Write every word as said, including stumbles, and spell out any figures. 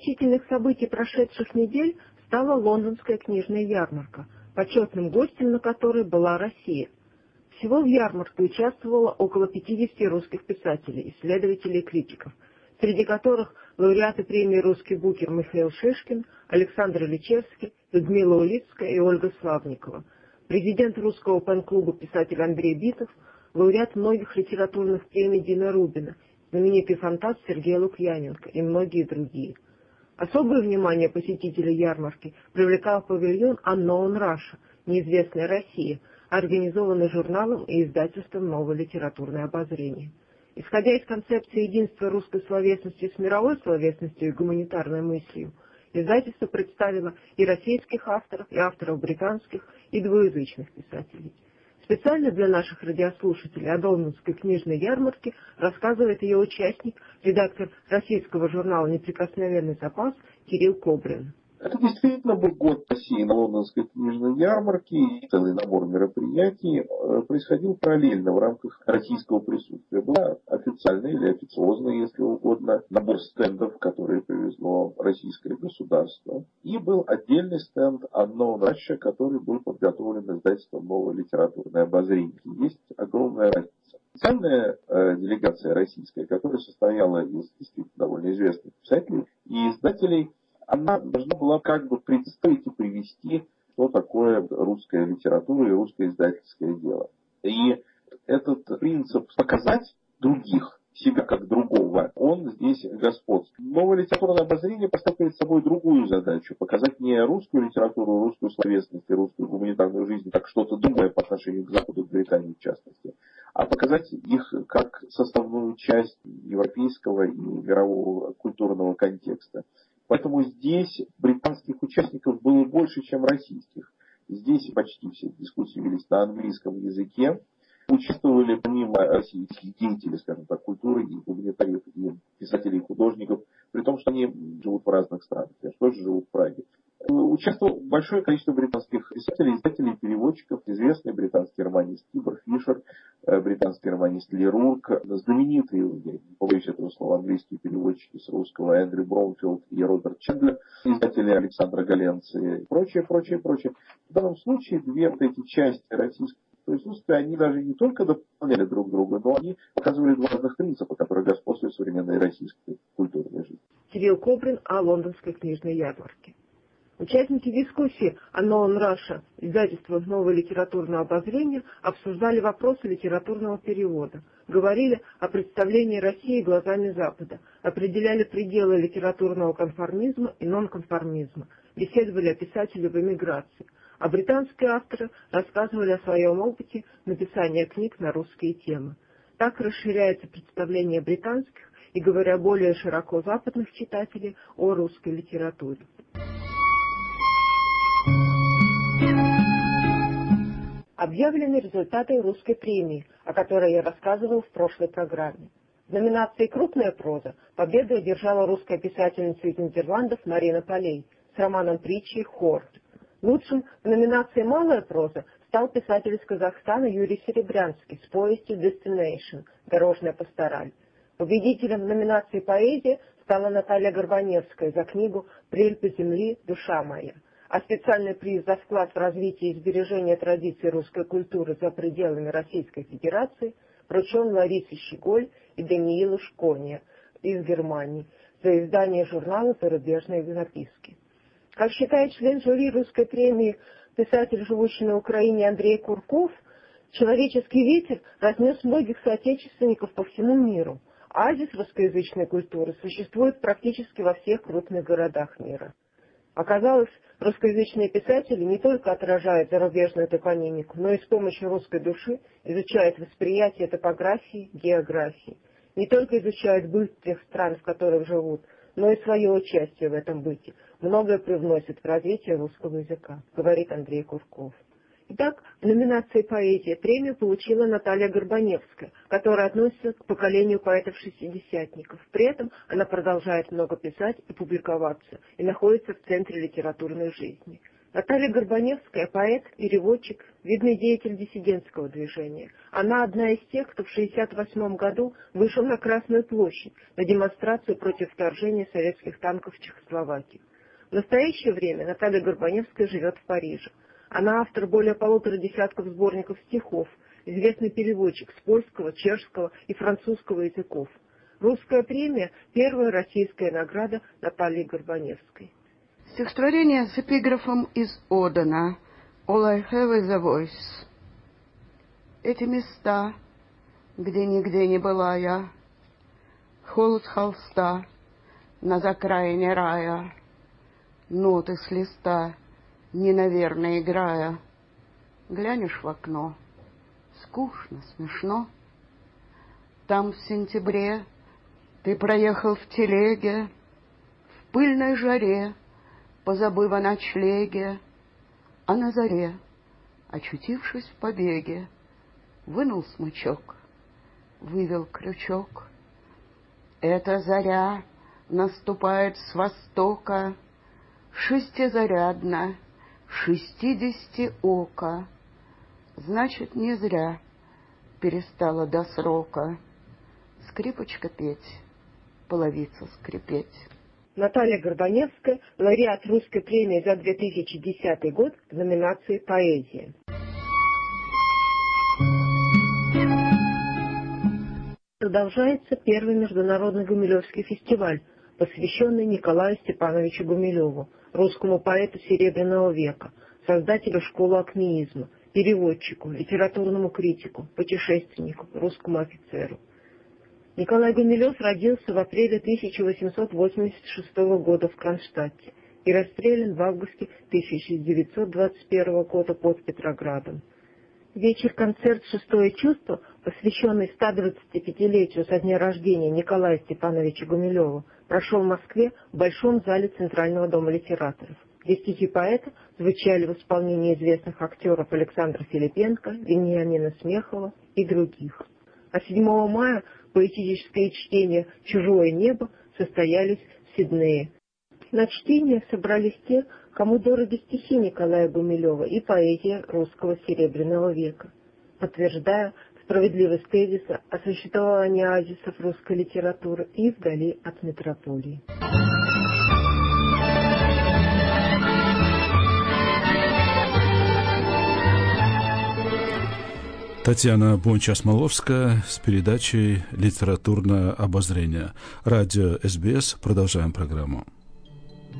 значительных событий прошедших недель стала Лондонская книжная ярмарка, почетным гостем на которой была Россия. Всего в ярмарке участвовало около пятидесяти русских писателей, исследователей и критиков, среди которых лауреаты премии «Русский букер» Михаил Шишкин, Александр Ильичевский, Людмила Улицкая и Ольга Славникова, президент русского пен-клуба писатель Андрей Битов, лауреат многих литературных премий Дина Рубина, знаменитый фантаст Сергей Лукьяненко и многие другие. Особое внимание посетителей ярмарки привлекал павильон «Unknown Russia», «Неизвестная Россия», организованный журналом и издательством «Новое литературное обозрение». Исходя из концепции единства русской словесности с мировой словесностью и гуманитарной мыслью, издательство представило и российских авторов, и авторов британских, и двуязычных писателей. Специально для наших радиослушателей о Лондонской книжной ярмарке рассказывает ее участник, редактор российского журнала «Неприкосновенный запас» Кирилл Кобрин. Это действительно был год России на Лондонской книжной ярмарке, и целый набор мероприятий происходил параллельно в рамках российского присутствия. Была официальная или официозная, если угодно, набор стендов, которые привезло российское государство. И был отдельный стенд Unknown Russia, который был подготовлен издательством «Новое литературное обозрение». Есть огромная разница. Официальная э, делегация российская, которая состояла из действительно довольно известных писателей и издателей, она должна была как бы представить и привести, что такое русская литература и русское издательское дело. И этот принцип показать других, себя как другого, он здесь господствует. Новое литературное обозрение поставит перед собой другую задачу. Показать не русскую литературу, русскую словесность и русскую гуманитарную жизнь, как что-то другое по отношению к Западу, к Британии в частности, а показать их как составную часть европейского и мирового культурного контекста. Поэтому здесь британских участников было больше, чем российских. Здесь почти все дискуссии велись на английском языке. Участвовали помимо российских деятелей, скажем так, культуры, и гуманитариев, и писателей, и художников, при том, что они живут в разных странах. Я тоже живу в Праге. Участвовало большое количество британских писателей, издателей, переводчиков, известный британский романист Тибор Фишер, британский романист Ли Рурк, знаменитые, я не побоюсь этого слова, английские переводчики с русского Эндрю Броунфилд и Роберт Чендлер, издатели Александра Галенцы и прочее, прочее, прочее. В данном случае две вот эти части российского присутствия, они даже не только дополняли друг друга, но они показывали два разных принципа, которые господствуют в современной российской культурной жизни. Кирилл Кобрин о Лондонской книжной ярмарке. Участники дискуссии Unknown Russia, издательство «Новое литературное обозрение», обсуждали вопросы литературного перевода, говорили о представлении России глазами Запада, определяли пределы литературного конформизма и нонконформизма, беседовали о писателе в эмиграции, а британские авторы рассказывали о своем опыте написания книг на русские темы. Так расширяется представление британских и, говоря более широко, западных читателей о русской литературе. Объявлены результаты русской премии, о которой я рассказывал в прошлой программе. В номинации «Крупная проза» победу одержала русская писательница из Нидерландов Марина Полей с романом притчи «Хорд». Лучшим в номинации «Малая проза» стал писатель из Казахстана Юрий Серебрянский с повестью «Destination» «Дорожная пастораль». Победителем в номинации «Поэзия» стала Наталья Горбаневская за книгу «Прельпы земли. Душа моя». А специальный приз за вклад в развитие и сбережение традиций русской культуры за пределами Российской Федерации вручен Ларисе Щеголь и Даниилу Шконе из Германии за издание журнала «Зарубежные записки». Как считает член жюри русской премии, писатель, живущий на Украине Андрей Курков, «Человеческий ветер» разнес многих соотечественников по всему миру. Оазис русскоязычной культуры существует практически во всех крупных городах мира. Оказалось, русскоязычные писатели не только отражают зарубежную топонимику, но и с помощью русской души изучают восприятие топографии, географии. Не только изучают быт тех стран, в которых живут, но и свое участие в этом быте. Многое привносит в развитие русского языка, говорит Андрей Курков. Итак, в номинации «Поэзия» премию получила Наталья Горбаневская, которая относится к поколению поэтов-шестидесятников. При этом она продолжает много писать и публиковаться, и находится в центре литературной жизни. Наталья Горбаневская – поэт, переводчик, видный деятель диссидентского движения. Она одна из тех, кто в шестьдесят восьмом году вышел на Красную площадь на демонстрацию против вторжения советских танков в Чехословакию. В настоящее время Наталья Горбаневская живет в Париже. Она автор более полутора десятков сборников стихов, известный переводчик с польского, чешского и французского языков. Русская премия – первая российская награда Натальи Горбаневской. Стихотворение с эпиграфом из Одена «All I have is a voice». Эти места, где нигде не была я, холод холста на закраине рая, ноты с листа, ненаверно играя. Глянешь в окно, скучно, смешно. Там в сентябре ты проехал в телеге, в пыльной жаре, позабыв о ночлеге, а на заре, очутившись в побеге, вынул смычок, вывел крючок. Эта заря наступает с востока, шестизарядно, шестидесяти ока. Значит, не зря перестала до срока скрипочка петь, половица скрипеть. Наталья Горбаневская, лауреат Русской премии за две тысячи десятый год в номинации «Поэзия». Продолжается первый международный Гумилевский фестиваль, посвященный Николаю Степановичу Гумилеву, русскому поэту Серебряного века, создателю школы акмеизма, переводчику, литературному критику, путешественнику, русскому офицеру. Николай Гумилев родился в апреле тысяча восемьсот восемьдесят шестого года в Кронштадте и расстрелян в августе тысяча девятьсот двадцать первого года под Петроградом. Вечер-концерт «Шестое чувство», посвященный ста двадцатипятилетию со дня рождения Николая Степановича Гумилева, прошел в Москве в Большом зале Центрального дома литераторов, где стихи поэта звучали в исполнении известных актеров Александра Филипенко, Вениамина Смехова и других. А седьмого мая поэтическое чтение «Чужое небо» состоялись в Сиднее. На чтение собрались те, кому дороги стихи Николая Гумилева и поэзия русского Серебряного века, подтверждая справедливость тезиса о существовании оазисов русской литературы и вдали от метрополии. Татьяна Бонча-Смоловская с передачей «Литературное обозрение». Радио СБС. Продолжаем программу.